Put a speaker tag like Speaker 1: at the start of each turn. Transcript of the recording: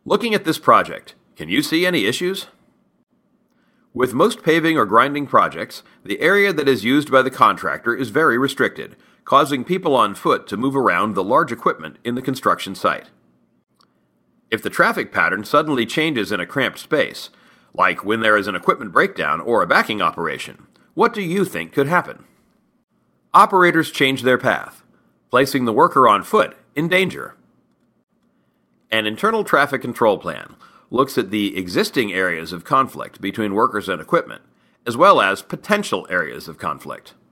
Speaker 1: Looking at this project, can you see any issues? With most paving or grinding projects, the area that is used by the contractor is very restricted, causing people on foot to move around the large equipment in the construction site. If the traffic pattern suddenly changes in a cramped space, like when there is an equipment breakdown or a backing operation, what do you think could happen? Operators change their path, placing the worker on foot in danger. An internal traffic control plan looks at the existing areas of conflict between workers and equipment, as well as potential areas of conflict.